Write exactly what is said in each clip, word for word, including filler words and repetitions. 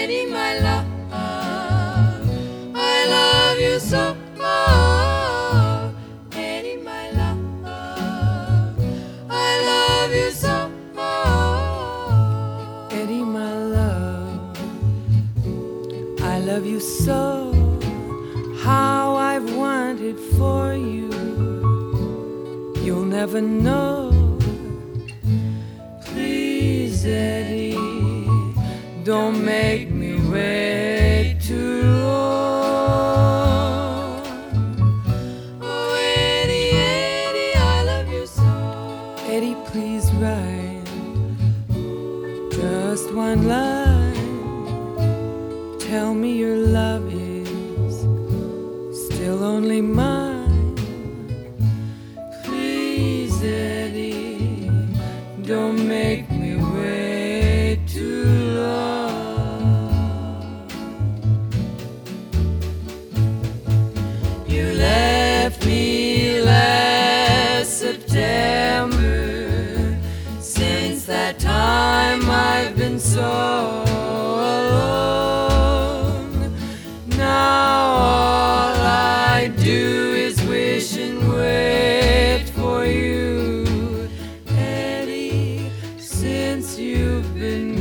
Eddie, my love, I love you so. Eddie, my love, I love you so. Eddie, my love, I love you so. How I've wanted for you, you'll never know. Please, Eddie, don't make me wait too long. Oh, Eddie, Eddie, I love you so. Eddie, please write just one line. Tell me your love is still only mine. Please, Eddie, don't make me wait too long. You left me last September. Since that time I've been so alone. Now all I do is wish and wait for you, Eddie, since you've been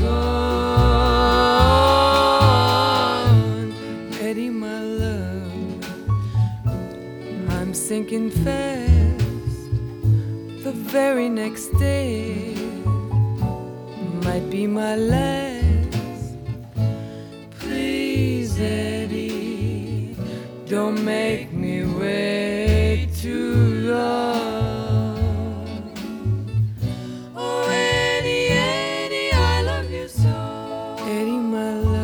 gone. Eddie, my love, I'm sinking fast. The very next day might be my last. Please, Eddie, don't make me wait too long. Oh, Eddie, Eddie, I love you so. Eddie, my love,